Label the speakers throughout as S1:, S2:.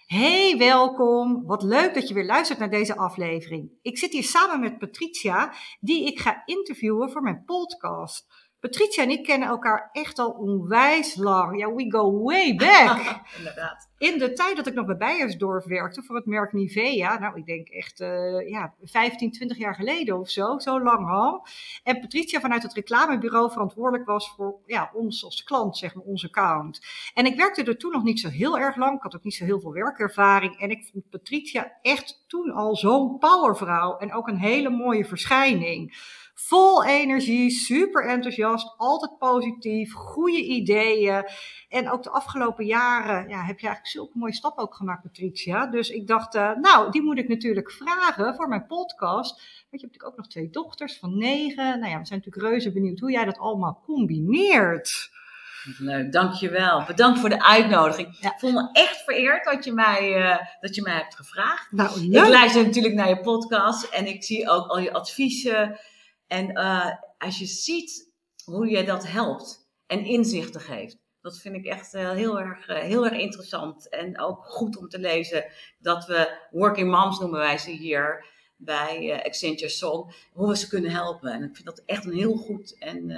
S1: Hey, welkom. Wat leuk dat je weer luistert naar deze aflevering. Ik zit hier samen met Patricia, die ik ga interviewen voor mijn podcast. Patricia en ik kennen elkaar echt al onwijs lang. Ja, we go way back.
S2: Inderdaad.
S1: In de tijd dat ik nog bij Beiersdorf werkte voor het merk Nivea. Nou, ik denk echt 15, 20 jaar geleden of zo lang al. En Patricia vanuit het reclamebureau verantwoordelijk was voor ons als klant, zeg maar, onze account. En ik werkte er toen nog niet zo heel erg lang. Ik had ook niet zo heel veel werkervaring. En ik vond Patricia echt toen al zo'n powervrouw. En ook een hele mooie verschijning. Vol energie, super enthousiast, altijd positief, goede ideeën. En ook de afgelopen jaren heb je eigenlijk zulke mooie stappen ook gemaakt, Patricia. Dus ik dacht, die moet ik natuurlijk vragen voor mijn podcast. Want je hebt natuurlijk ook nog 2 dochters van 9. Nou ja, we zijn natuurlijk reuze benieuwd hoe jij dat allemaal combineert.
S2: Leuk, dankjewel. Bedankt voor de uitnodiging. Ja. Ik voel me echt vereerd dat je mij hebt gevraagd.
S1: Nou, leuk.
S2: Ik luister natuurlijk naar je podcast en ik zie ook al je adviezen. En als je ziet hoe je dat helpt en inzichten geeft, dat vind ik echt heel erg interessant. En ook goed om te lezen dat we working moms noemen wij ze hier bij Accenture Song, hoe we ze kunnen helpen. En ik vind dat echt een heel goed en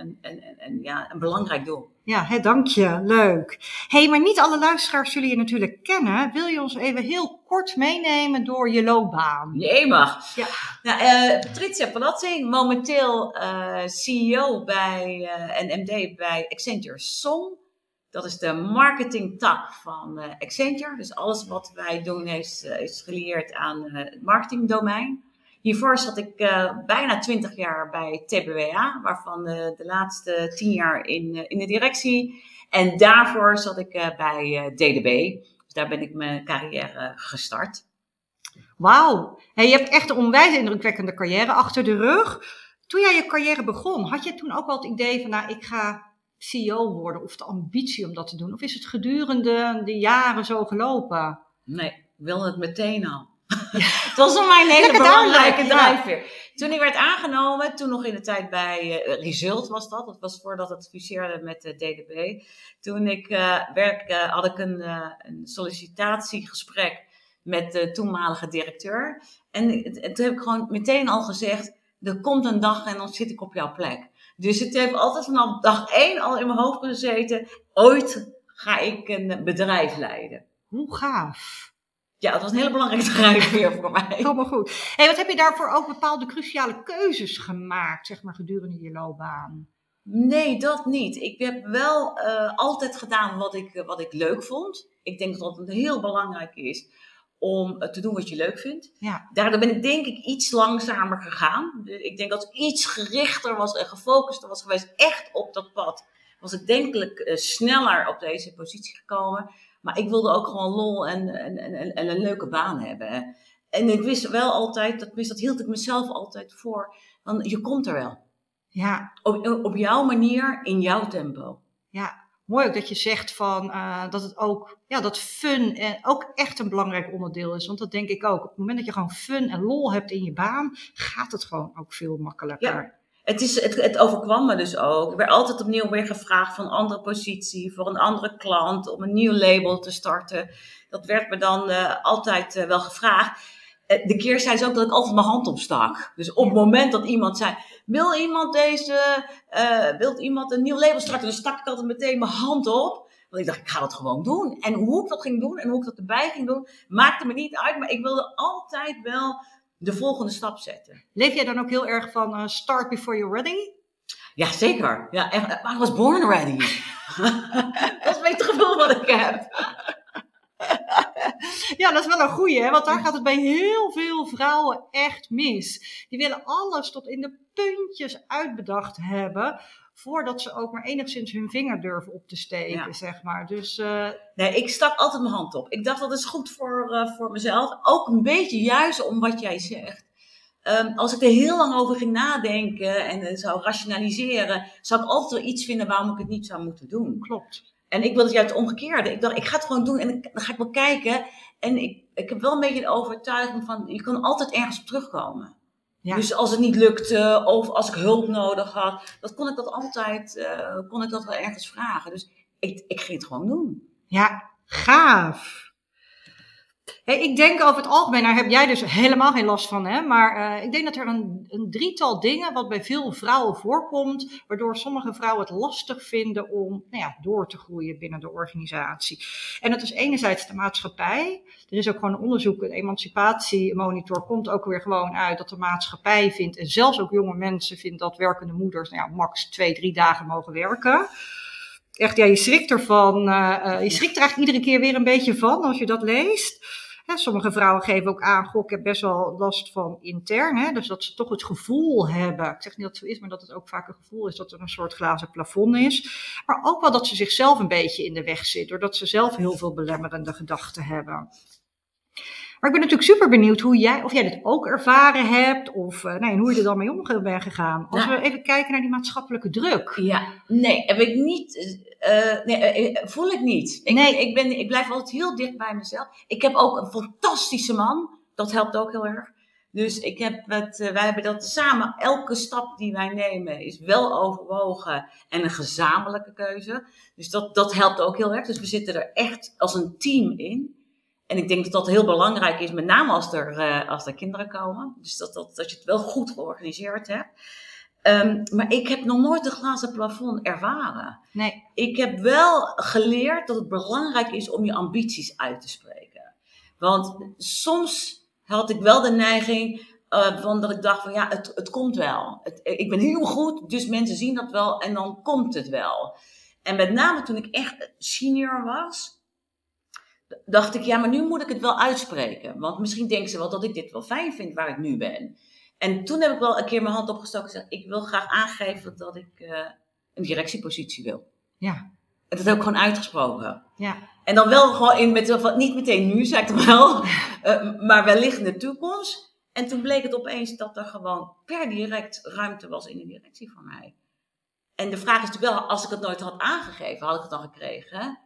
S2: een belangrijk doel.
S1: Ja, dank je. Leuk. Hey, maar niet alle luisteraars zullen je natuurlijk kennen. Wil je ons even heel kort meenemen door je loopbaan?
S2: Je mag. Ja. Nou, Patricia Palazzi, momenteel CEO en MD bij Accenture Song. Dat is de marketingtak van Accenture. Dus alles wat wij doen is gelieerd aan het marketingdomein. Hiervoor zat ik bijna 20 jaar bij TBWA, waarvan de laatste 10 jaar in de directie. En daarvoor zat ik bij DDB. Dus daar ben ik mijn carrière gestart.
S1: Wauw. Hey, je hebt echt een onwijs indrukwekkende carrière achter de rug. Toen jij je carrière begon, had je toen ook wel het idee van, ik ga CEO worden, of de ambitie om dat te doen? Of is het gedurende de jaren zo gelopen?
S2: Nee, ik wilde het meteen al. Ja. Het was voor mij een hele belangrijke drijfveer. Had ik werd aangenomen, toen nog in de tijd bij Result was dat. Dat was voordat het fuseerde met DDB. Toen ik werkte, had ik een sollicitatiegesprek met de toenmalige directeur. En toen heb ik gewoon meteen al gezegd, er komt een dag en dan zit ik op jouw plek. Dus het heeft altijd vanaf dag 1 al in mijn hoofd gezeten, ooit ga ik een bedrijf leiden.
S1: Hoe gaaf.
S2: Ja, dat was een hele belangrijke drijfveer voor mij.
S1: Helemaal goed. Hey, wat heb je daarvoor ook bepaalde cruciale keuzes gemaakt, zeg maar, gedurende je loopbaan?
S2: Nee, dat niet. Ik heb wel altijd gedaan wat ik leuk vond. Ik denk dat het heel belangrijk is om te doen wat je leuk vindt.
S1: Ja.
S2: Daardoor ben ik denk ik iets langzamer gegaan. Ik denk dat ik iets gerichter was en gefocuster was geweest echt op dat pad. Was ik denkelijk sneller op deze positie gekomen. Maar ik wilde ook gewoon lol en een leuke baan hebben. En ik wist wel altijd, dat hield ik mezelf altijd voor. Want je komt er wel.
S1: Ja.
S2: Op jouw manier, in jouw tempo.
S1: Ja, mooi ook dat je zegt van dat het ook, dat fun ook echt een belangrijk onderdeel is. Want dat denk ik ook. Op het moment dat je gewoon fun en lol hebt in je baan, gaat het gewoon ook veel makkelijker.
S2: Ja. Het overkwam me dus ook. Ik werd altijd opnieuw weer gevraagd voor een andere positie, voor een andere klant, om een nieuw label te starten. Dat werd me dan altijd wel gevraagd. De keerzijde is ook dat ik altijd mijn hand opstak. Dus op het moment dat iemand zei, wil iemand een nieuw label starten? Dan stak ik altijd meteen mijn hand op. Want ik dacht, ik ga dat gewoon doen. En hoe ik dat ging doen en hoe ik dat erbij ging doen, maakte me niet uit. Maar ik wilde altijd wel de volgende stap zetten.
S1: Leef jij dan ook heel erg van start before you're ready?
S2: Ja, zeker. Ja, echt, maar I was born ready. Dat is het gevoel wat ik heb.
S1: Ja, dat is wel een goeie, hè? Want daar gaat het bij heel veel vrouwen echt mis. Die willen alles tot in de puntjes uitbedacht hebben, voordat ze ook maar enigszins hun vinger durven op te steken, zeg maar. Dus,
S2: nee, ik stak altijd mijn hand op. Ik dacht, dat is goed voor mezelf. Ook een beetje juist om wat jij zegt. Als ik er heel lang over ging nadenken en zou rationaliseren, zou ik altijd wel iets vinden waarom ik het niet zou moeten doen.
S1: Klopt.
S2: En ik wilde juist het omgekeerde. Ik dacht, ik ga het gewoon doen en dan ga ik wel kijken. En ik heb wel een beetje de overtuiging van, je kan altijd ergens op terugkomen. Ja. Dus als het niet lukte of als ik hulp nodig had, kon ik dat altijd, kon ik dat wel ergens vragen. Dus ik ging het gewoon doen.
S1: Ja, gaaf. Hey, ik denk over het algemeen, daar heb jij dus helemaal geen last van, hè? Maar ik denk dat er een drietal dingen wat bij veel vrouwen voorkomt, waardoor sommige vrouwen het lastig vinden om door te groeien binnen de organisatie. En dat is enerzijds de maatschappij. Er is ook gewoon een onderzoek, een emancipatiemonitor komt ook weer gewoon uit dat de maatschappij vindt, en zelfs ook jonge mensen vinden dat werkende moeders max 2-3 dagen mogen werken. Echt, je schrikt ervan. Je schrikt er eigenlijk iedere keer weer een beetje van als je dat leest. Sommige vrouwen geven ook aan, ik heb best wel last van intern. Hè? Dus dat ze toch het gevoel hebben, ik zeg niet dat het zo is, maar dat het ook vaak een gevoel is dat er een soort glazen plafond is. Maar ook wel dat ze zichzelf een beetje in de weg zit, doordat ze zelf heel veel belemmerende gedachten hebben. Maar ik ben natuurlijk super benieuwd of jij dit ook ervaren hebt, of en hoe je er dan mee om bent gegaan. Als we even kijken naar die maatschappelijke druk.
S2: Ja, nee, heb ik niet, voel ik niet. Ik blijf altijd heel dicht bij mezelf. Ik heb ook een fantastische man, dat helpt ook heel erg. Dus wij hebben dat samen, elke stap die wij nemen is wel overwogen en een gezamenlijke keuze. Dus dat helpt ook heel erg. Dus we zitten er echt als een team in. En ik denk dat dat heel belangrijk is, met name als er kinderen komen. Dus dat je het wel goed georganiseerd hebt. Maar ik heb nog nooit een glazen plafond ervaren.
S1: Nee.
S2: Ik heb wel geleerd dat het belangrijk is om je ambities uit te spreken. Want soms had ik wel de neiging van dat ik dacht van het komt wel. Ik ben heel goed, dus mensen zien dat wel en dan komt het wel. En met name toen ik echt senior was, dacht ik, maar nu moet ik het wel uitspreken. Want misschien denken ze wel dat ik dit wel fijn vind waar ik nu ben. En toen heb ik wel een keer mijn hand opgestoken en gezegd, ik wil graag aangeven dat ik een directiepositie wil.
S1: Ja.
S2: En dat heb ik gewoon uitgesproken.
S1: Ja.
S2: En dan wel gewoon niet meteen nu, zei ik dan wel, maar wellicht in de toekomst. En toen bleek het opeens dat er gewoon per direct ruimte was in de directie voor mij. En de vraag is natuurlijk wel, als ik het nooit had aangegeven, had ik het dan gekregen?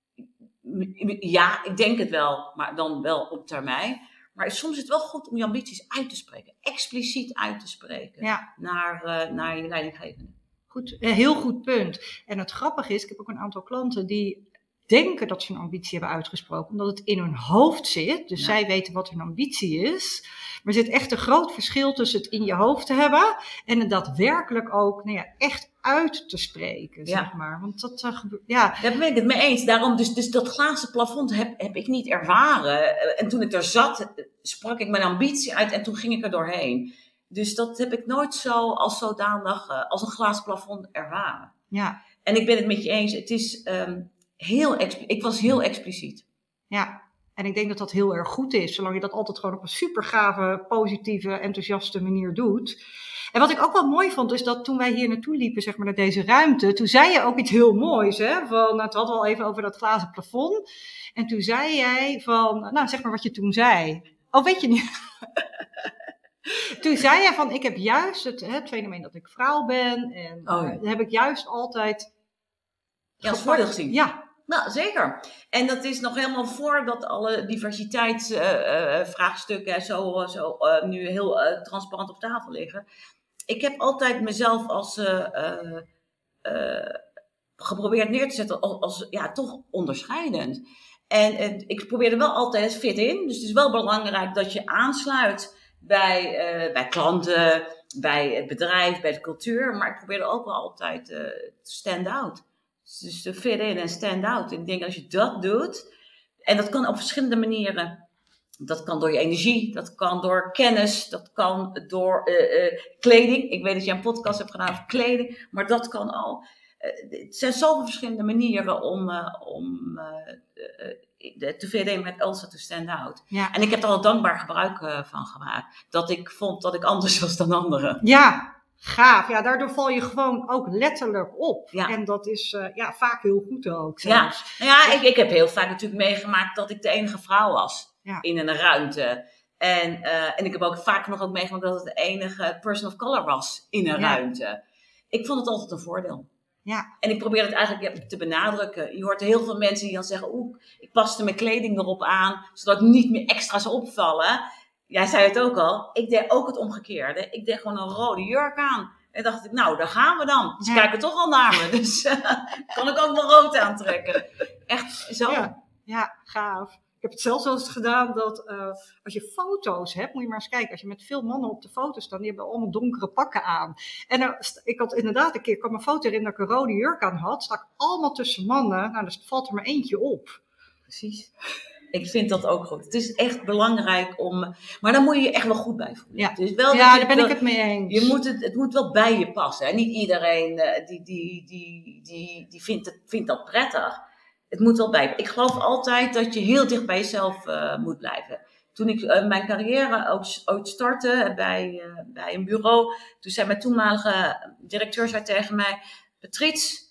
S2: Ja, ik denk het wel, maar dan wel op termijn. Maar soms is het wel goed om je ambities uit te spreken. Expliciet uit te spreken naar je leidinggevende.
S1: Goed, heel goed punt. En het grappige is, ik heb ook een aantal klanten die denken dat ze een ambitie hebben uitgesproken, omdat het in hun hoofd zit. Dus zij weten wat hun ambitie is. Maar er zit echt een groot verschil tussen het in je hoofd te hebben en het daadwerkelijk ook echt uit te spreken, zeg maar. Want dat gebeurt,
S2: Daar ben ik het mee eens. Daarom, dus dat glazen plafond heb ik niet ervaren. En toen ik er zat, sprak ik mijn ambitie uit en toen ging ik er doorheen. Dus dat heb ik nooit zo als zodanig als een glazen plafond ervaren.
S1: Ja.
S2: En ik ben het met je eens. Het is ik was heel expliciet.
S1: Ja. En ik denk dat dat heel erg goed is, zolang je dat altijd gewoon op een super gave, positieve, enthousiaste manier doet. En wat ik ook wel mooi vond, is dat toen wij hier naartoe liepen, zeg maar, naar deze ruimte, toen zei je ook iets heel moois, hè? Het hadden we al even over dat glazen plafond. En toen zei jij zeg maar wat je toen zei. Oh, weet je niet? Toen zei jij ik heb juist het fenomeen dat ik vrouw ben, en heb ik juist altijd
S2: als voordeel gezien.
S1: Ja.
S2: Nou, zeker. En dat is nog helemaal voordat alle diversiteitsvraagstukken nu heel transparant op tafel liggen. Ik heb altijd mezelf als geprobeerd neer te zetten als toch onderscheidend. En ik probeerde wel altijd het fit in. Dus het is wel belangrijk dat je aansluit bij klanten, bij het bedrijf, bij de cultuur. Maar ik probeerde ook wel altijd stand out. Dus de fit in en stand out. En ik denk als je dat doet, en dat kan op verschillende manieren. Dat kan door je energie, dat kan door kennis, dat kan door kleding. Ik weet dat je een podcast hebt gedaan over kleding, maar dat kan al. Het zijn zoveel verschillende manieren om te fit in met also to stand out. Ja. En ik heb er al dankbaar gebruik van gemaakt. Dat ik vond dat ik anders was dan anderen.
S1: Ja. Gaaf, daardoor val je gewoon ook letterlijk op. Ja. En dat is vaak heel goed ook. Zelfs.
S2: Ik heb heel vaak natuurlijk meegemaakt dat ik de enige vrouw was in een ruimte. En ik heb ook vaak nog meegemaakt dat het de enige person of color was in een ruimte. Ik vond het altijd een voordeel.
S1: Ja.
S2: En ik probeer het eigenlijk te benadrukken. Je hoort heel veel mensen die dan zeggen, ik paste mijn kleding erop aan, zodat ik niet meer extra zou opvallen. Jij zei het ook al, ik deed ook het omgekeerde. Ik deed gewoon een rode jurk aan. En dacht ik, daar gaan we dan. Ze kijken toch al naar me, dus kan ik ook wel rood aantrekken. Echt zo.
S1: Ja, gaaf. heb het zelfs wel eens gedaan dat als je foto's hebt, moet je maar eens kijken. Als je met veel mannen op de foto staat, die hebben allemaal donkere pakken aan. En ik had inderdaad een keer, ik kwam een foto erin dat ik een rode jurk aan had. Sta ik allemaal tussen mannen. Nou, dus valt er maar eentje op.
S2: Precies. Ik vind dat ook goed. Het is echt belangrijk om... Maar daar moet je je echt wel goed bij voelen.
S1: Ja,
S2: Dus wel
S1: daar ben ik het mee eens.
S2: Het moet wel bij je passen. Hè? Niet iedereen die vindt dat prettig. Het moet wel bij. Ik geloof altijd dat je heel dicht bij jezelf moet blijven. Toen ik mijn carrière ook startte bij een bureau. Toen zei mijn toenmalige directeur tegen mij... Patrice,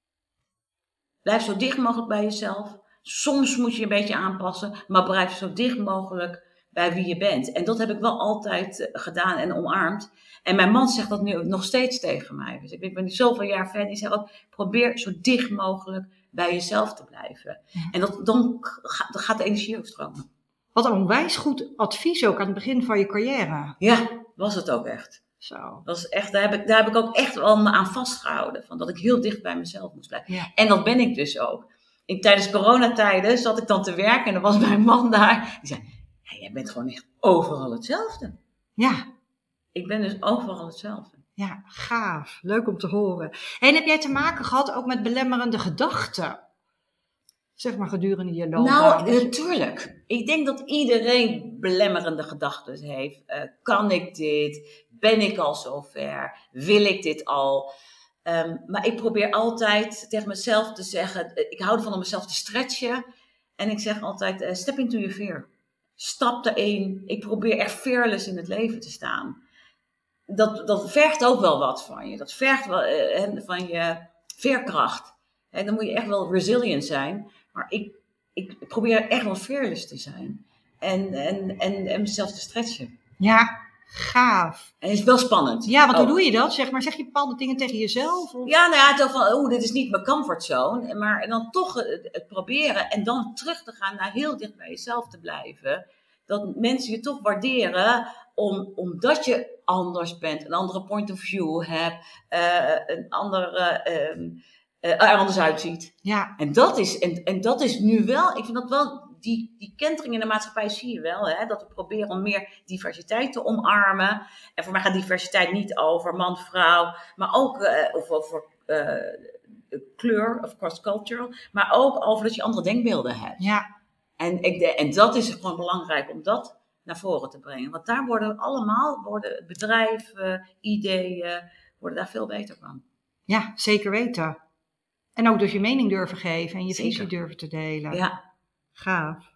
S2: blijf zo dicht mogelijk bij jezelf. Soms moet je een beetje aanpassen, maar blijf zo dicht mogelijk bij wie je bent. En dat heb ik wel altijd gedaan en omarmd. En mijn man zegt dat nu nog steeds tegen mij. Dus ik ben nu zoveel jaar verder. Die zegt ook, probeer zo dicht mogelijk bij jezelf te blijven. En dan gaat de energie ook stromen.
S1: Wat een onwijs goed advies ook aan het begin van je carrière.
S2: Ja, was het ook echt.
S1: Zo.
S2: Dat is echt, daar heb ik ook echt wel me aan vastgehouden. Van dat ik heel dicht bij mezelf moest blijven.
S1: Ja.
S2: En dat ben ik dus ook. Tijdens coronatijden zat ik dan te werken en er was mijn man daar. Die zei, hey, jij bent gewoon echt overal hetzelfde.
S1: Ja.
S2: Ik ben dus overal hetzelfde.
S1: Ja, gaaf. Leuk om te horen. En heb jij te maken gehad ook met belemmerende gedachten? Zeg maar gedurende je loopbaan.
S2: Nou, natuurlijk. Ik denk dat iedereen belemmerende gedachten heeft. Kan ik dit? Ben ik al zover? Wil ik dit al? Maar ik probeer altijd tegen mezelf te zeggen... Ik hou ervan om mezelf te stretchen. En ik zeg altijd, step into your fear. Stap erin. Ik probeer echt fearless in het leven te staan. Dat vergt ook wel wat van je. Dat vergt wel, van je veerkracht. En dan moet je echt wel resilient zijn. Maar ik probeer echt wel fearless te zijn. En mezelf te stretchen.
S1: Ja, gaaf.
S2: En het is wel spannend.
S1: Ja, want hoe doe je dat? Zeg maar, zeg je bepaalde dingen tegen jezelf? Of?
S2: Ja, nou ja, toch van, dit is niet mijn comfortzone. Maar dan toch het proberen en dan terug te gaan naar heel dicht bij jezelf te blijven. Dat mensen je toch waarderen omdat je anders bent, een andere point of view hebt, een andere... er anders uitziet.
S1: Ja.
S2: En dat is nu wel, ik vind dat wel, die kentering in de maatschappij zie je wel, hè, dat we proberen om meer diversiteit te omarmen. En voor mij gaat diversiteit niet over man, vrouw, maar ook over kleur of cross-cultural, maar ook over dat je andere denkbeelden hebt.
S1: Ja.
S2: En dat is gewoon belangrijk om dat naar voren te brengen. Want daar worden bedrijven, ideeën, worden daar veel beter van.
S1: Ja, zeker weten. En ook dus je mening durven geven en je
S2: Zeker.
S1: visie durven te delen.
S2: Ja.
S1: Gaaf.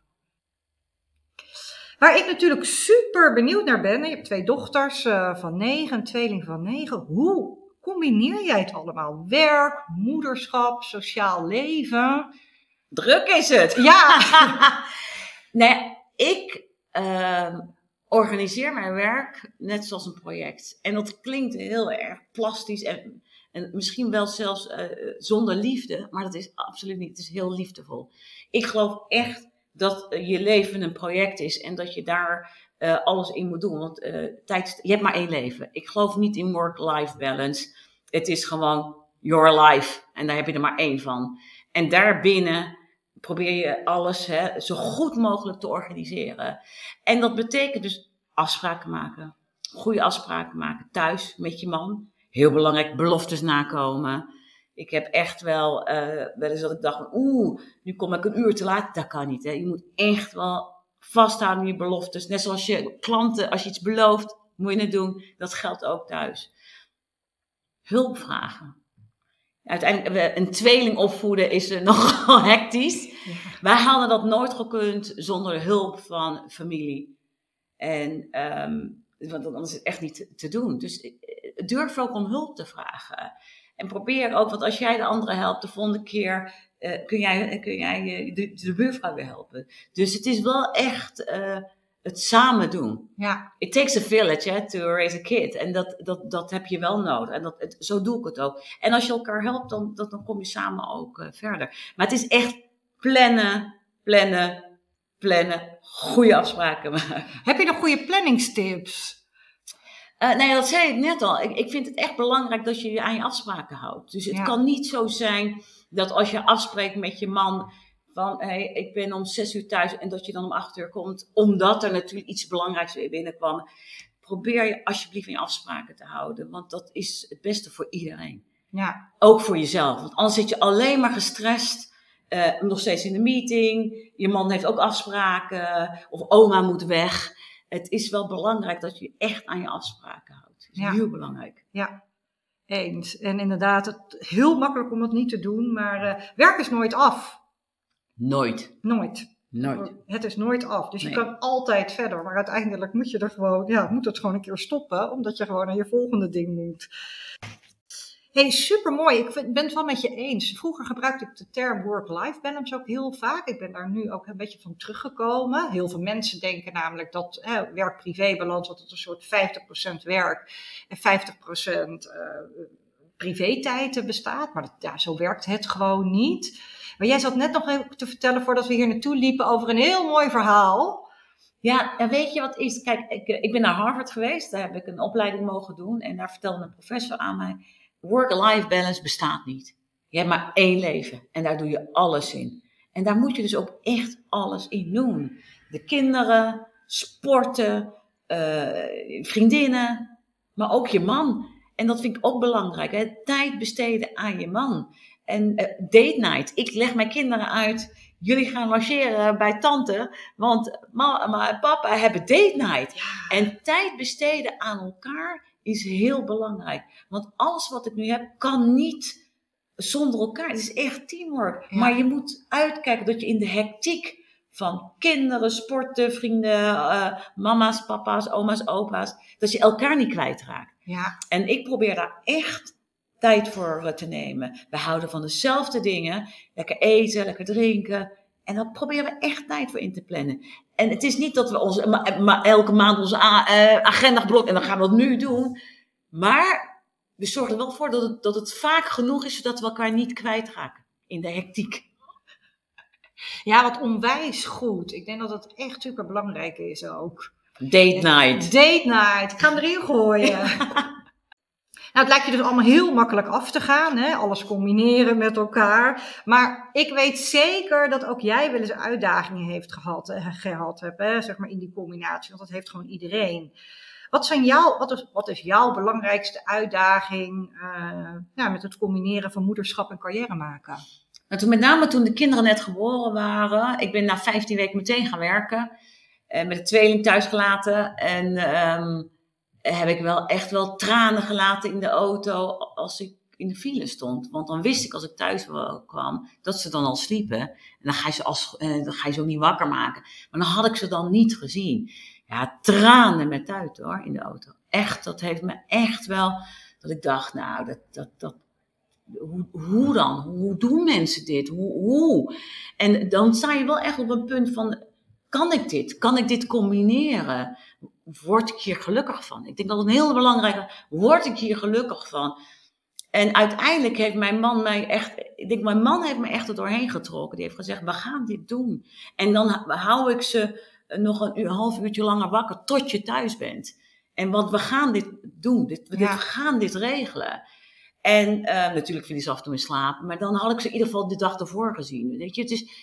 S1: Waar ik natuurlijk super benieuwd naar ben. Je hebt 2 dochters van 9, een tweeling van 9. Hoe combineer jij het allemaal? Werk, moederschap, sociaal leven.
S2: Druk is het.
S1: Ja.
S2: Nee, ik organiseer mijn werk net zoals een project. En dat klinkt heel erg plastisch en misschien wel zelfs zonder liefde, maar dat is absoluut niet. Het is heel liefdevol. Ik geloof echt dat je leven een project is en dat je daar alles in moet doen. Want je hebt maar 1 leven. Ik geloof niet in work-life balance. Het is gewoon your life en daar heb je er maar 1 van. En daarbinnen probeer je alles zo goed mogelijk te organiseren. En dat betekent dus afspraken maken. Goede afspraken maken thuis met je man. Heel belangrijk, beloftes nakomen. Ik heb echt wel eens dat ik dacht, nu kom ik een uur te laat. Dat kan niet. Hè. Je moet echt wel vasthouden aan je beloftes. Net zoals je klanten, als je iets belooft, moet je het doen. Dat geldt ook thuis. Hulp vragen. Uiteindelijk, een tweeling opvoeden is nogal hectisch. Ja. Wij hadden dat nooit gekund zonder hulp van familie. En want anders is het echt niet te doen. Dus durf ook om hulp te vragen. En probeer ook, want als jij de andere helpt, de volgende keer kun jij de buurvrouw weer helpen. Dus het is wel echt het samen doen.
S1: Ja.
S2: It takes a village to raise a kid. En dat heb je wel nodig. En zo doe ik het ook. En als je elkaar helpt, dan kom je samen ook verder. Maar het is echt plannen. Goede afspraken maken.
S1: Heb je nog goede planningstips?
S2: Nee, dat zei ik net al. Ik vind het echt belangrijk dat je je aan je afspraken houdt. Dus het kan niet zo zijn dat als je afspreekt met je man van ik ben om 6 uur thuis en dat je dan om 8 uur komt, omdat er natuurlijk iets belangrijks weer binnenkwam. Probeer je alsjeblieft in je afspraken te houden, want dat is het beste voor iedereen.
S1: Ja.
S2: Ook voor jezelf, want anders zit je alleen maar gestrest, nog steeds in de meeting, je man heeft ook afspraken, of oma moet weg. Het is wel belangrijk dat je echt aan je afspraken houdt. Dat is heel belangrijk.
S1: Ja, eens. En inderdaad, het is heel makkelijk om dat niet te doen, maar werk is nooit af.
S2: Nooit.
S1: Het is nooit af. Dus je kan altijd verder. Maar uiteindelijk moet je er gewoon, moet het gewoon een keer stoppen. Omdat je gewoon naar je volgende ding moet. Hey, supermooi. Ik ben het wel met je eens. Vroeger gebruikte ik de term work-life balance ook heel vaak. Ik ben daar nu ook een beetje van teruggekomen. Heel veel mensen denken namelijk dat werk-privé-balans, dat het een soort 50% werk en 50% privé-tijd bestaat. Maar zo werkt het gewoon niet. Maar jij zat net nog even te vertellen voordat we hier naartoe liepen over een heel mooi verhaal.
S2: Ja, en weet je wat is? Kijk, ik ben naar Harvard geweest. Daar heb ik een opleiding mogen doen. En daar vertelde een professor aan mij, work-life balance bestaat niet. Je hebt maar 1 leven. En daar doe je alles in. En daar moet je dus ook echt alles in doen. De kinderen, sporten, vriendinnen, maar ook je man. En dat vind ik ook belangrijk. Hè? Tijd besteden aan je man. En date night. Ik leg mijn kinderen uit. Jullie gaan logeren bij tante. Want mama en papa hebben date night. Ja. En tijd besteden aan elkaar is heel belangrijk. Want alles wat ik nu heb kan niet zonder elkaar. Het is echt teamwork. Ja. Maar je moet uitkijken dat je in de hectiek van kinderen, sporten, vrienden, mama's, papa's, oma's, opa's, dat je elkaar niet kwijtraakt.
S1: Ja.
S2: En ik probeer daar echt tijd voor te nemen. We houden van dezelfde dingen. Lekker eten, lekker drinken. En daar proberen we echt tijd voor in te plannen. En het is niet dat we elke maand onze agenda blokken en dan gaan we dat nu doen. Maar we zorgen er wel voor dat het vaak genoeg is, zodat we elkaar niet kwijtraken in de hectiek.
S1: Ja, wat onwijs goed. Ik denk dat dat echt super belangrijk is ook.
S2: Date night.
S1: Date night. Ik ga hem erin gooien. Nou, het lijkt je dus allemaal heel makkelijk af te gaan, hè? Alles combineren met elkaar. Maar ik weet zeker dat ook jij wel eens uitdagingen heeft gehad hebt, hè? Zeg maar in die combinatie. Want dat heeft gewoon iedereen. Wat is jouw belangrijkste uitdaging met het combineren van moederschap en carrière maken?
S2: Nou, met name toen de kinderen net geboren waren. Ik ben na 15 weken meteen gaan werken. Met de tweeling thuis gelaten. En heb ik echt wel tranen gelaten in de auto als ik in de file stond. Want dan wist ik als ik thuis kwam dat ze dan al sliepen. En dan ga je ze ook niet wakker maken. Maar dan had ik ze dan niet gezien. Ja, tranen met uit hoor, in de auto. Echt, dat heeft me echt wel, dat ik dacht, nou, hoe dan? Hoe doen mensen dit? Hoe? En dan sta je wel echt op een punt van, kan ik dit? Kan ik dit combineren? Word ik hier gelukkig van? Ik denk dat het een heel belangrijke, word ik hier gelukkig van? En uiteindelijk heeft mijn man heeft me echt er doorheen getrokken. Die heeft gezegd, we gaan dit doen. En dan hou ik ze nog een half uurtje langer wakker tot je thuis bent. Want we gaan dit doen. We gaan dit regelen. En natuurlijk viel hij ze af en toe in slaap. Maar dan had ik ze in ieder geval de dag ervoor gezien. Weet je,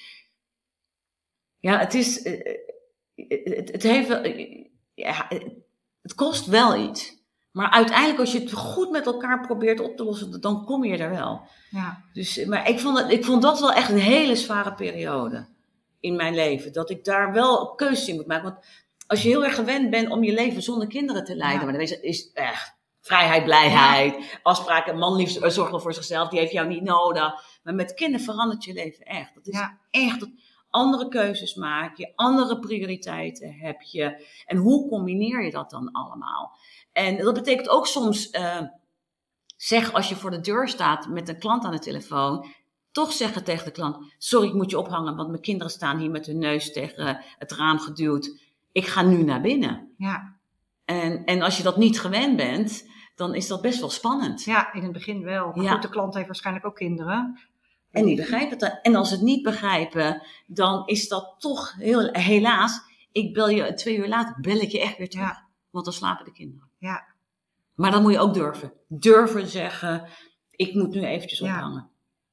S2: het kost wel iets. Maar uiteindelijk als je het goed met elkaar probeert op te lossen, dan kom je er wel.
S1: Ja.
S2: Dus, maar ik vond dat wel echt een hele zware periode in mijn leven. Dat ik daar wel keuzes in moet maken. Want als je heel erg gewend bent om je leven zonder kinderen te leiden, maar dan is echt vrijheid, blijheid, afspraken. Een man liefst zorgt wel voor zichzelf, die heeft jou niet nodig. Maar met kinderen verandert je leven echt. Dat is echt dat andere keuzes maak je, andere prioriteiten heb je. En hoe combineer je dat dan allemaal? En dat betekent ook soms, zeg als je voor de deur staat met een klant aan de telefoon, toch zeggen tegen de klant, sorry, ik moet je ophangen, want mijn kinderen staan hier met hun neus tegen het raam geduwd. Ik ga nu naar binnen.
S1: Ja.
S2: En als je dat niet gewend bent, dan is dat best wel spannend.
S1: Ja, in het begin wel. Maar goed, de klant heeft waarschijnlijk ook kinderen.
S2: En die begrijpen het dan. En als ze het niet begrijpen, dan is dat toch helaas, ik bel je 2 uur later, bel ik je echt weer terug. Ja. Want dan slapen de kinderen.
S1: Ja.
S2: Maar dan moet je ook durven. Durven zeggen, ik moet nu eventjes ophangen.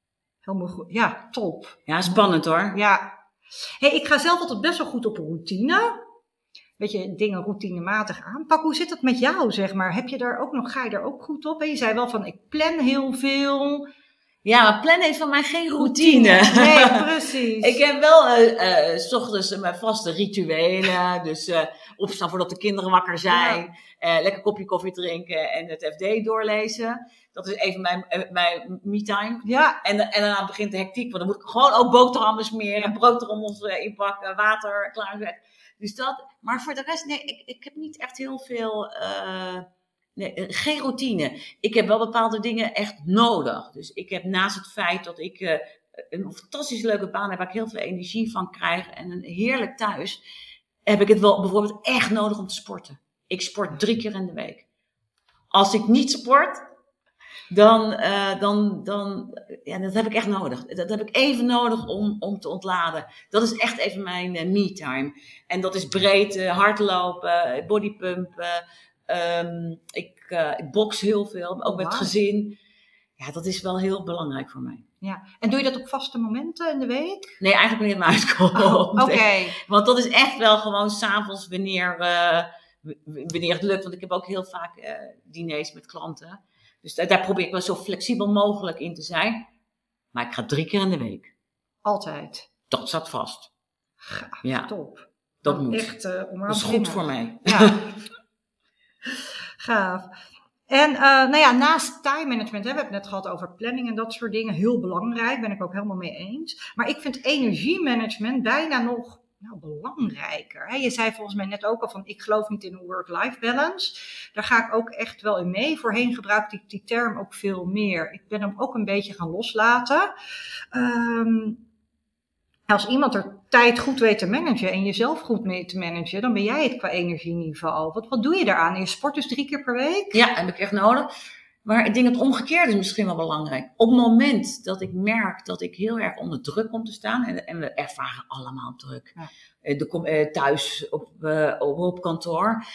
S1: Helemaal goed. Ja, top.
S2: Ja, spannend hoor.
S1: Ja. Hey, ik ga zelf altijd best wel goed op routine. Weet je, dingen routinematig aanpakken. Hoe zit dat met jou, zeg maar? Ga je daar ook goed op? En je zei wel van, ik plan heel veel.
S2: Ja, maar plannen is van mij geen routine.
S1: Nee, precies.
S2: Ik heb wel 's ochtends mijn vaste rituelen. Dus opstaan voordat de kinderen wakker zijn. Lekker kopje koffie drinken en het FD doorlezen. Dat is even mijn me-time.
S1: Ja.
S2: En daarna begint de hectiek. Want dan moet ik gewoon ook boterhammen smeren. Broodtrommels inpakken. Water klaarzetten. Dus dat. Maar voor de rest, nee, ik heb niet echt heel veel... Nee, geen routine. Ik heb wel bepaalde dingen echt nodig. Dus ik heb naast het feit dat ik een fantastisch leuke baan heb, waar ik heel veel energie van krijg en een heerlijk thuis, heb ik het wel bijvoorbeeld echt nodig om te sporten. Ik sport 3 keer in de week. Als ik niet sport, dan dat heb ik echt nodig. Dat heb ik even nodig om te ontladen. Dat is echt even mijn me-time. En dat is breed, hardlopen, bodypumpen. Ik box heel veel, ook met het gezin. Ja, dat is wel heel belangrijk voor mij.
S1: Ja. En doe je dat op vaste momenten in de week?
S2: Nee, eigenlijk wanneer het me uitkomt.
S1: Oké.
S2: Want dat is echt wel gewoon 's avonds wanneer het lukt. Want ik heb ook heel vaak diners met klanten. Dus daar probeer ik wel zo flexibel mogelijk in te zijn. Maar ik ga 3 keer in de week.
S1: Altijd?
S2: Dat staat vast.
S1: Gaaf,
S2: ja,
S1: top.
S2: Dat moet.
S1: Echt,
S2: dat is goed voor mij.
S1: Ja. Gaaf. En naast time management, we hebben het net gehad over planning en dat soort dingen, heel belangrijk, ben ik ook helemaal mee eens. Maar ik vind energiemanagement bijna nog belangrijker. Hè? Je zei volgens mij net ook al van, ik geloof niet in een work-life balance. Daar ga ik ook echt wel in mee. Voorheen gebruikte ik die term ook veel meer. Ik ben hem ook een beetje gaan loslaten. Als iemand er tijd goed weet te managen en jezelf goed mee te managen, dan ben jij het qua energieniveau. Wat doe je daaraan? Je sport dus 3 keer per week?
S2: Ja, heb ik echt nodig. Maar ik denk het omgekeerde is misschien wel belangrijk. Op het moment dat ik merk dat ik heel erg onder druk kom te staan, en we ervaren allemaal druk, thuis op kantoor,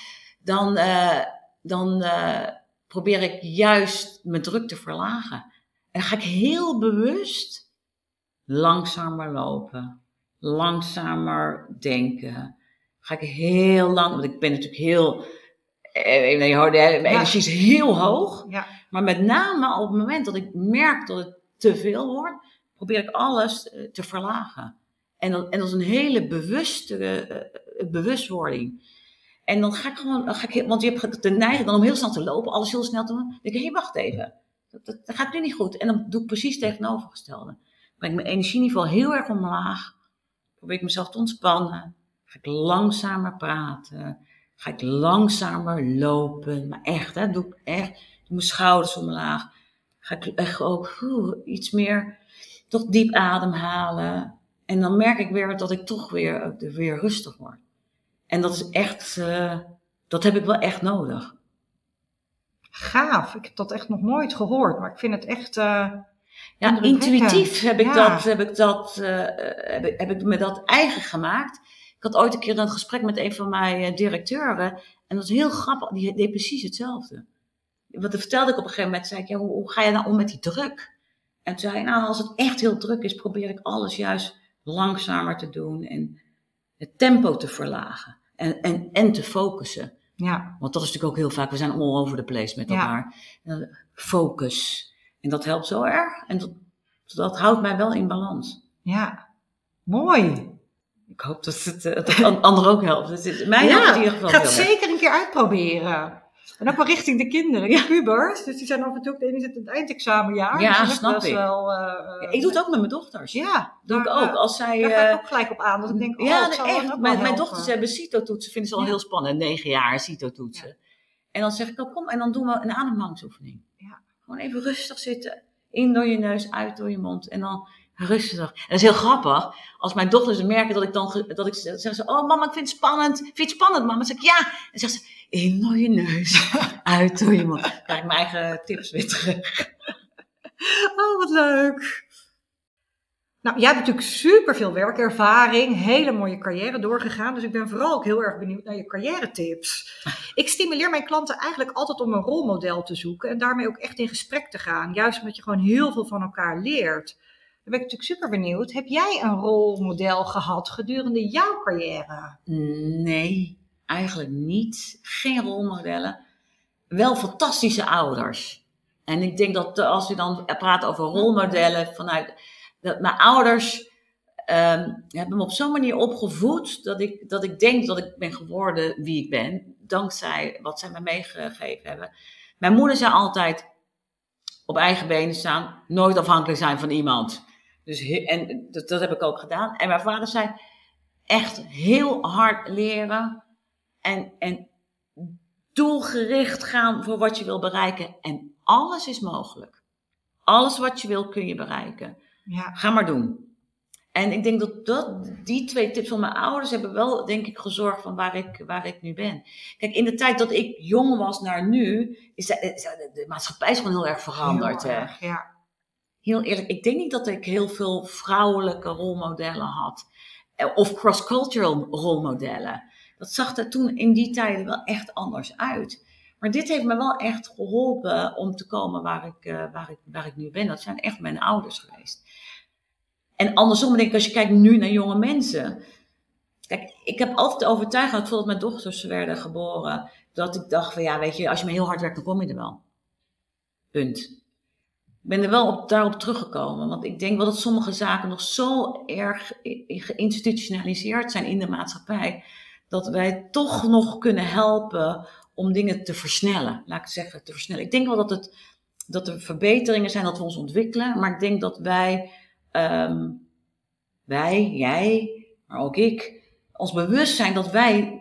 S2: dan probeer ik juist mijn druk te verlagen. En dan ga ik heel bewust langzamer lopen, langzamer denken. Ga ik heel lang, want ik ben natuurlijk heel, mijn energie is heel hoog. Ja. Maar met name op het moment dat ik merk dat het te veel wordt, probeer ik alles te verlagen. En dat is een hele bewustwording. En dan ga ik gewoon, want je hebt de neiging dan om heel snel te lopen, alles heel snel te doen. Dan denk ik, wacht even, dat gaat nu niet goed. En dan doe ik precies tegenovergestelde. Breng mijn energieniveau heel erg omlaag. Probeer ik mezelf te ontspannen. Ga ik langzamer praten. Ga ik langzamer lopen. Maar echt, doe ik echt. Doe mijn schouders omlaag. Ga ik echt ook iets meer toch diep ademhalen. En dan merk ik weer dat ik toch weer rustig word. En dat is echt, dat heb ik wel echt nodig.
S1: Gaaf. Ik heb dat echt nog nooit gehoord. Maar ik vind het echt...
S2: Ja, intuïtief heb ik me dat eigen gemaakt. Ik had ooit een keer een gesprek met een van mijn directeuren. En dat was heel grappig. Die deed precies hetzelfde. Want dan vertelde ik op een gegeven moment. Zei ik, hoe ga je nou om met die druk? En toen zei hij, als het echt heel druk is, probeer ik alles juist langzamer te doen. En het tempo te verlagen. En te focussen. Ja. Want dat is natuurlijk ook heel vaak. We zijn all over the place met elkaar. Ja. Focus. En dat helpt zo erg. En dat houdt mij wel in balans.
S1: Ja, mooi.
S2: Ik hoop dat het anderen ook helpt. Het in ieder geval.
S1: Ik ga het zeker een keer uitproberen. En ook wel richting de kinderen, de pubers. Dus die zijn af en toe, de ene zit in het eindexamenjaar.
S2: Ja,
S1: dus
S2: snap ik. Ik doe het ook met mijn dochters. Ja. Doe ik ook. Als zij,
S1: daar ga ik ook gelijk op aan. Dat ik denk,
S2: echt. Mijn dochters hebben CITO-toetsen. Vinden ze al heel spannend. 9 jaar CITO-toetsen. Ja. En dan zeg ik, kom. En dan doen we een ademhalingsoefening. Ja. Gewoon even rustig zitten. In door je neus, uit door je mond. En dan rustig. En dat is heel grappig. Als mijn dochters merken dat ik zeg ze, oh mama, ik vind het spannend. Vind je het spannend, mama? Dan zeg ik, ja. En dan zegt ze, in door je neus, uit door je mond. Dan krijg ik mijn eigen tips weer terug.
S1: Oh, wat leuk. Nou, jij hebt natuurlijk superveel werkervaring, hele mooie carrière doorgegaan. Dus ik ben vooral ook heel erg benieuwd naar je carrière-tips. Ik stimuleer mijn klanten eigenlijk altijd om een rolmodel te zoeken en daarmee ook echt in gesprek te gaan. Juist omdat je gewoon heel veel van elkaar leert. ben ik natuurlijk super benieuwd. Heb jij een rolmodel gehad gedurende jouw carrière?
S2: Nee, eigenlijk niet. Geen rolmodellen. Wel fantastische ouders. En ik denk dat als je dan praat over rolmodellen vanuit... Dat mijn ouders hebben me op zo'n manier opgevoed dat ik denk dat ik ben geworden wie ik ben. Dankzij wat zij me meegegeven hebben. Mijn moeder zei altijd op eigen benen staan. Nooit afhankelijk zijn van iemand. Dus, en dat heb ik ook gedaan. En mijn vader zei echt heel hard leren. En doelgericht gaan voor wat je wil bereiken. En alles is mogelijk. Alles wat je wil kun je bereiken.
S1: Ja.
S2: Ga maar doen. En ik denk dat die 2 tips van mijn ouders hebben wel, denk ik, gezorgd van waar ik nu ben. Kijk, in de tijd dat ik jong was naar nu, is de maatschappij is gewoon heel erg veranderd.
S1: Heel erg, ja.
S2: Heel eerlijk, ik denk niet dat ik heel veel vrouwelijke rolmodellen had. Of cross-cultural rolmodellen. Dat zag er toen in die tijden wel echt anders uit. Maar dit heeft me wel echt geholpen om te komen waar ik nu ben. Dat zijn echt mijn ouders geweest. En andersom denk ik, als je kijkt nu naar jonge mensen. Kijk, ik heb altijd de overtuiging gehad, voordat mijn dochters werden geboren, dat ik dacht van ja, weet je, als je maar heel hard werkt, dan kom je er wel. Punt. Ik ben er wel daarop teruggekomen. Want ik denk wel dat sommige zaken nog zo erg geïnstitutionaliseerd zijn in de maatschappij. Dat wij toch nog kunnen helpen om dingen te versnellen. Laat ik zeggen, te versnellen. Ik denk wel dat er verbeteringen zijn, dat we ons ontwikkelen. Maar ik denk dat wij, jij, maar ook ik, ons bewust zijn dat wij,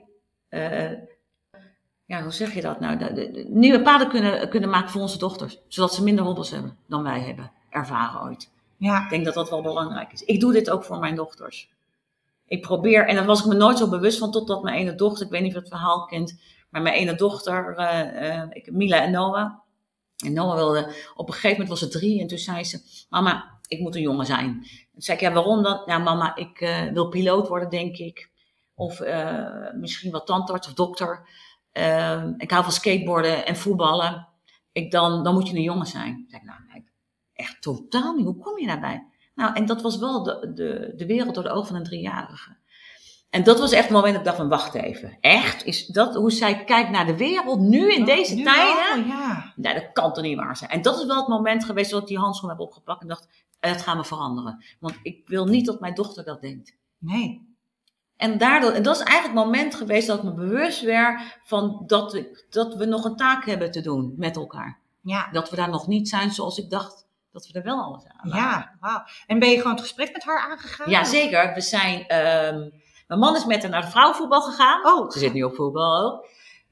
S2: hoe zeg je dat nou, de nieuwe paden kunnen maken voor onze dochters. Zodat ze minder hobbels hebben dan wij hebben ervaren ooit.
S1: Ja.
S2: Ik denk dat dat wel belangrijk is. Ik doe dit ook voor mijn dochters. Ik probeer, en daar was ik me nooit zo bewust van, totdat mijn ene dochter, ik weet niet of je het verhaal kent, maar mijn ene dochter, Mila en Noah. En Noah wilde, op een gegeven moment was ze 3 en toen zei ze, mama, ik moet een jongen zijn. Toen zei ik, ja, waarom dan? Nou, mama, ik wil piloot worden, denk ik. Of misschien wel tandarts of dokter. Ik hou van skateboarden en voetballen. Dan moet je een jongen zijn. Toen zei ik, nou, echt totaal niet. Hoe kom je daarbij? Nou, en dat was wel de wereld door de ogen van een 3-jarige. En dat was echt het moment dat ik dacht van, wacht even. Echt? Is dat hoe zij kijkt naar de wereld nu in deze tijden?
S1: Wel, ja.
S2: Nee, dat kan toch niet waar zijn. En dat is wel het moment geweest dat ik die handschoen heb opgepakt en dacht, het gaat me veranderen. Want ik wil niet dat mijn dochter dat denkt.
S1: Nee.
S2: En dat is eigenlijk het moment geweest dat ik me bewust werd van dat we nog een taak hebben te doen met elkaar.
S1: Ja.
S2: Dat we daar nog niet zijn zoals ik dacht dat we er wel alles aan waren.
S1: Ja, wauw. En ben je gewoon het gesprek met haar aangegaan?
S2: Ja, zeker. We zijn, mijn man is met haar naar de vrouwenvoetbal gegaan.
S1: Oh.
S2: Ze zit nu op voetbal ook.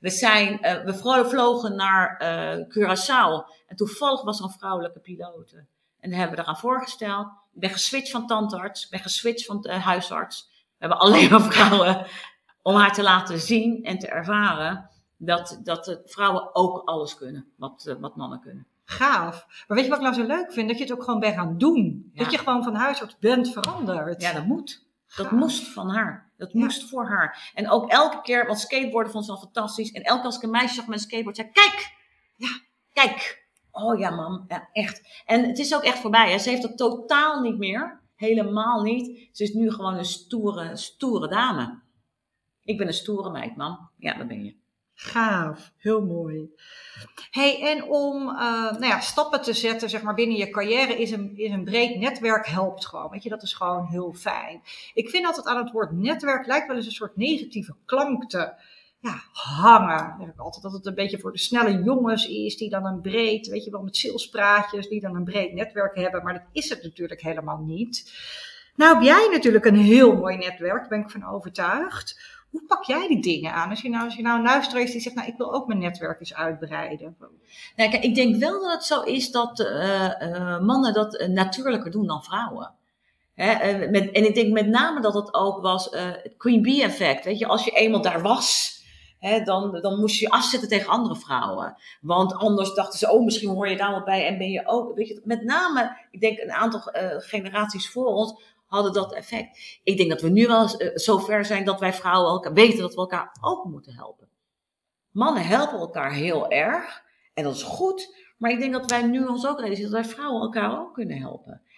S2: We vlogen naar Curaçao. En toevallig was er een vrouwelijke piloot. En daar hebben we eraan voorgesteld. Ik ben geswitcht van tandarts. Ik ben geswitcht van huisarts. We hebben alleen maar vrouwen om haar te laten zien en te ervaren dat vrouwen ook alles kunnen wat mannen kunnen.
S1: Gaaf. Maar weet je wat ik nou zo leuk vind? Dat je het ook gewoon bent gaan doen.
S2: Ja.
S1: Dat je gewoon van huisarts bent veranderd.
S2: Ja, dat moet. Dat
S1: Gaaf.
S2: moest van haar. Dat moest voor haar. En ook elke keer, want skateboarden vond ze wel fantastisch. En elke keer als ik een meisje zag met een skateboard, zei kijk! Ja, kijk! Oh ja, mam. Ja, echt. En het is ook echt voorbij. Hè. Ze heeft dat totaal niet meer. Helemaal niet. Ze is nu gewoon een stoere dame. Ik ben een stoere meid, mam. Ja, dat ben je.
S1: Gaaf, heel mooi. Hey, en om stappen te zetten zeg maar, binnen je carrière is een breed netwerk helpt gewoon. Weet je, dat is gewoon heel fijn. Ik vind altijd aan het woord netwerk lijkt wel eens een soort negatieve klank te hangen. Ik denk altijd dat het een beetje voor de snelle jongens is die dan een breed, weet je wel, met salespraatjes, die dan een breed netwerk hebben. Maar dat is het natuurlijk helemaal niet. Nou heb jij natuurlijk een heel mooi netwerk, daar ben ik van overtuigd. Hoe pak jij die dingen aan? Als je nou een luisteraar is die zegt, nou, ik wil ook mijn netwerk eens uitbreiden.
S2: Nou, kijk, ik denk wel dat het zo is dat mannen dat natuurlijker doen dan vrouwen. En ik denk met name dat het ook was het Queen Bee effect. Weet je, als je eenmaal daar was, dan moest je afzetten tegen andere vrouwen. Want anders dachten ze, misschien hoor je daar wel bij en ben je ook. Weet je, met name, ik denk een aantal generaties voor ons hadden dat effect. Ik denk dat we nu wel zo ver zijn dat wij vrouwen weten dat we elkaar ook moeten helpen. Mannen helpen elkaar heel erg. En dat is goed. Maar ik denk dat wij nu ons ook realiseren dat wij vrouwen elkaar ook kunnen helpen.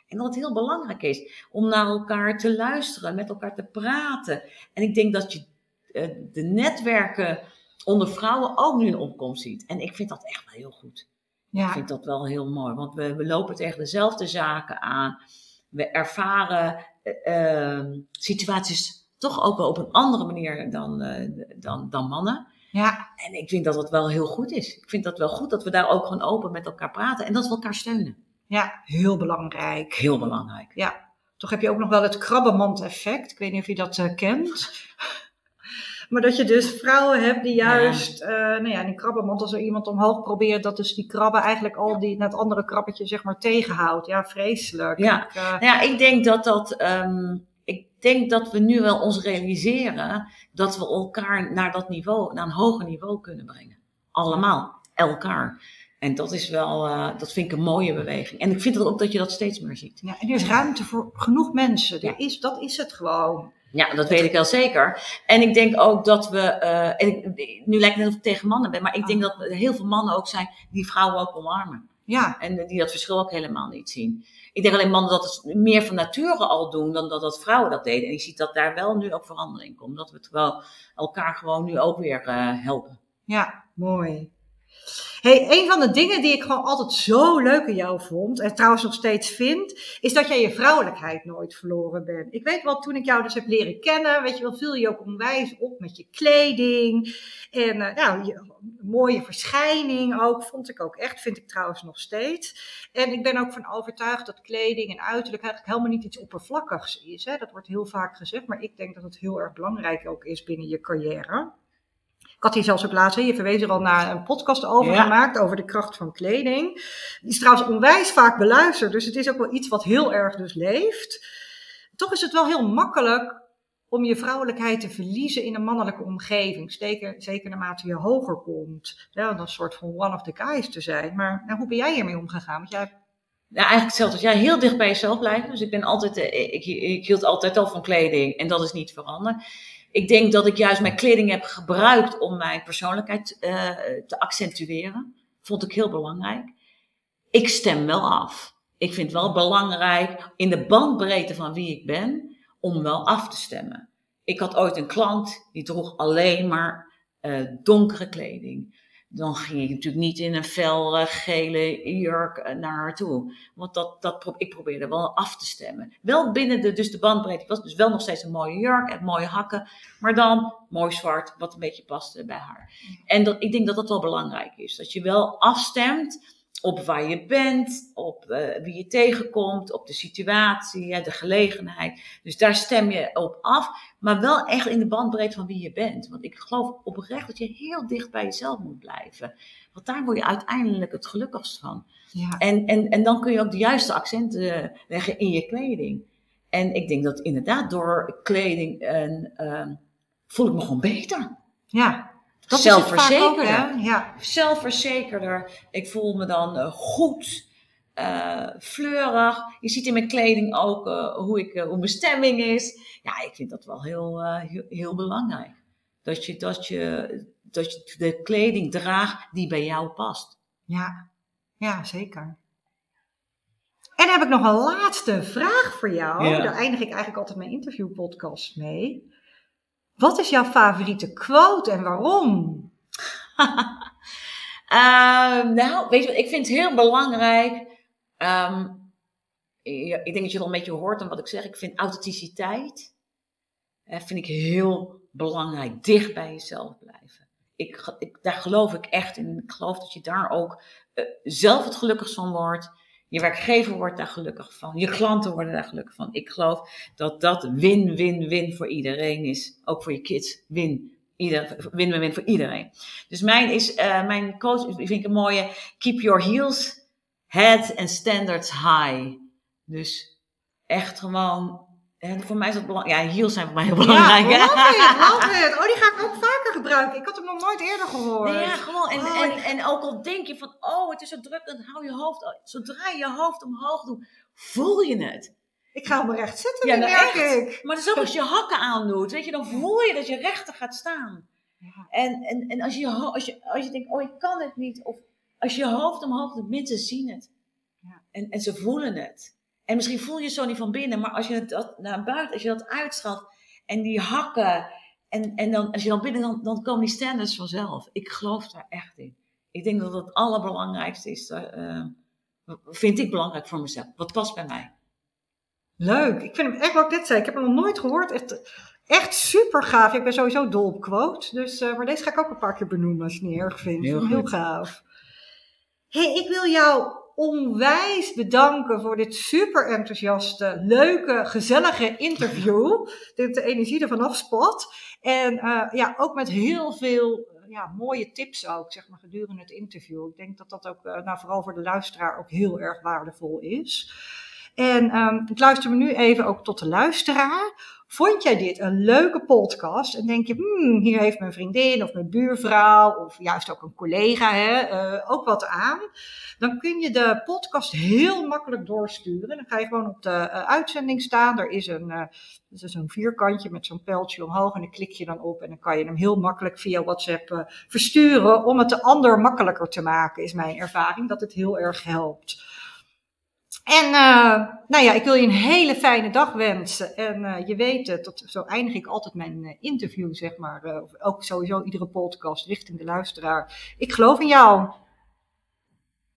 S2: En dat het heel belangrijk is om naar elkaar te luisteren, met elkaar te praten. En ik denk dat je de netwerken onder vrouwen ook nu in opkomst ziet. En ik vind dat echt wel heel goed. Ja. Ik vind dat wel heel mooi, want we lopen tegen dezelfde zaken aan. We ervaren situaties toch ook wel op een andere manier dan mannen.
S1: Ja.
S2: En ik vind dat het wel heel goed is. Ik vind dat wel goed dat we daar ook gewoon open met elkaar praten en dat we elkaar steunen.
S1: Ja, heel belangrijk.
S2: Heel belangrijk.
S1: Ja, toch heb je ook nog wel het krabbenmand-effect. Ik weet niet of je dat kent. Maar dat je dus vrouwen hebt die juist, in die krabbenmand, als er iemand omhoog probeert, dat dus die krabben eigenlijk al het andere krabbetje zeg maar tegenhoudt. Ja, vreselijk.
S2: Ja, ik denk dat we nu wel ons realiseren dat we elkaar naar dat niveau, naar een hoger niveau kunnen brengen. Allemaal, elkaar. En dat is wel, dat vind ik een mooie beweging. En ik vind ook dat je dat steeds meer ziet.
S1: Ja, en er is ruimte voor genoeg mensen. Dat is het gewoon.
S2: Ja, dat weet ik wel zeker. En ik denk ook dat we, nu lijkt het net of ik tegen mannen ben, maar ik denk dat er heel veel mannen ook zijn die vrouwen ook omarmen.
S1: Ja.
S2: En die dat verschil ook helemaal niet zien. Ik denk alleen mannen dat het meer van nature al doen dan dat vrouwen dat deden. En je ziet dat daar wel nu ook verandering komt. Dat we het wel elkaar gewoon nu ook weer helpen.
S1: Ja, mooi. Hey, een van de dingen die ik gewoon altijd zo leuk aan jou vond, en trouwens nog steeds vind, is dat jij je vrouwelijkheid nooit verloren bent. Ik weet wel, toen ik jou dus heb leren kennen, weet je wel, viel je ook onwijs op met je kleding. En je mooie verschijning ook, vond ik ook echt, vind ik trouwens nog steeds. En ik ben ook van overtuigd dat kleding en uiterlijk eigenlijk helemaal niet iets oppervlakkigs is. Hè? Dat wordt heel vaak gezegd, maar ik denk dat het heel erg belangrijk ook is binnen je carrière. Ik had hier zelfs ook laatst, je verwees er al naar een podcast over gemaakt, over de kracht van kleding. Die is trouwens onwijs vaak beluisterd, dus het is ook wel iets wat heel erg dus leeft. Toch is het wel heel makkelijk om je vrouwelijkheid te verliezen in een mannelijke omgeving. Zeker naarmate je hoger komt. Ja, om een soort van one of the guys te zijn. Maar hoe ben jij hiermee omgegaan? Want jij...
S2: Ja, eigenlijk hetzelfde als jij, heel dicht bij jezelf blijven. Dus ik ben altijd, ik hield altijd al van kleding en dat is niet veranderd. Ik denk dat ik juist mijn kleding heb gebruikt om mijn persoonlijkheid te accentueren. Vond ik heel belangrijk. Ik stem wel af. Ik vind het wel belangrijk in de bandbreedte van wie ik ben, om wel af te stemmen. Ik had ooit een klant die droeg alleen maar donkere kleding. Dan ging ik natuurlijk niet in een fel gele jurk naar haar toe. Want ik probeerde wel af te stemmen. Wel binnen de bandbreedte. Het was dus wel nog steeds een mooie jurk en mooie hakken. Maar dan mooi zwart, wat een beetje paste bij haar. En ik denk dat dat wel belangrijk is. Dat je wel afstemt op waar je bent, op wie je tegenkomt, op de situatie, de gelegenheid. Dus daar stem je op af, maar wel echt in de bandbreedte van wie je bent. Want ik geloof oprecht dat je heel dicht bij jezelf moet blijven. Want daar word je uiteindelijk het gelukkigst van. Ja. En dan kun je ook de juiste accenten leggen in je kleding. En ik denk dat inderdaad door kleding voel ik me gewoon beter.
S1: Ja.
S2: Dat zelfverzekerder. Ook, ja. Zelfverzekerder. Ik voel me dan goed, fleurig. Je ziet in mijn kleding ook hoe mijn stemming is. Ja, ik vind dat wel heel belangrijk. Dat je de kleding draagt die bij jou past.
S1: Ja, zeker. En dan heb ik nog een laatste vraag voor jou. Ja. Daar eindig ik eigenlijk altijd mijn interviewpodcast mee. Wat is jouw favoriete quote en waarom?
S2: Weet je wat, ik vind het heel belangrijk. Ik denk dat je het al een beetje hoort aan wat ik zeg. Ik vind authenticiteit vind ik heel belangrijk. Dicht bij jezelf blijven. Daar geloof ik echt in. Ik geloof dat je daar ook zelf het gelukkigst van wordt. Je werkgever wordt daar gelukkig van. Je klanten worden daar gelukkig van. Ik geloof dat win-win-win voor iedereen is. Ook voor je kids. Win-win-win voor iedereen. Dus mijn coach vind ik een mooie. Keep your heels, head and standards high. Dus echt gewoon... voor mij is dat belangrijk. Ja, heels zijn voor mij heel belangrijk.
S1: Ja, love it. Oh, die ga ik ook vaker gebruiken. Ik had hem nog nooit eerder gehoord.
S2: Nee, ja, gewoon. En ook al denk je van, het is zo druk, dan hou je hoofd. Zodra je je hoofd omhoog doet, voel je het.
S1: Ik ga maar recht zitten, merk ik.
S2: Maar het is ook als je hakken aandoet, weet je, dan voel je dat je rechter gaat staan. Ja. En als je denkt, ik kan het niet, of als je je hoofd omhoog doet, mensen zien het. Ja. En ze voelen het. En misschien voel je het zo niet van binnen, maar als je het naar buiten, als je dat uitstraalt en die hakken, en dan, als je dan binnen, dan komen die standards vanzelf. Ik geloof daar echt in. Ik denk dat het allerbelangrijkste is, vind ik belangrijk voor mezelf. Wat past bij mij?
S1: Leuk. Ik vind hem echt, wat ik net zei, ik heb hem nog nooit gehoord. Echt super gaaf. Ik ben sowieso dol op quote. Dus, maar deze ga ik ook een paar keer benoemen als je het niet erg vindt. Heel gaaf. Hey, ik wil jou onwijs bedanken voor dit super enthousiaste, leuke, gezellige interview. Ik denk dat de energie ervan afspat. En ook met heel veel mooie tips ook, zeg maar, gedurende het interview. Ik denk dat dat ook, vooral voor de luisteraar ook heel erg waardevol is. En ik luister me nu even ook tot de luisteraar. Vond jij dit een leuke podcast? En denk je, hier heeft mijn vriendin of mijn buurvrouw of juist ook een collega ook wat aan. Dan kun je de podcast heel makkelijk doorsturen. Dan ga je gewoon op de uitzending staan. Er is zo'n vierkantje met zo'n pijltje omhoog en dan klik je dan op. En dan kan je hem heel makkelijk via WhatsApp versturen om het de ander makkelijker te maken, is mijn ervaring. Dat het heel erg helpt. En ik wil je een hele fijne dag wensen. En je weet het, zo eindig ik altijd mijn interview, zeg maar. Ook sowieso iedere podcast richting de luisteraar. Ik geloof in jou.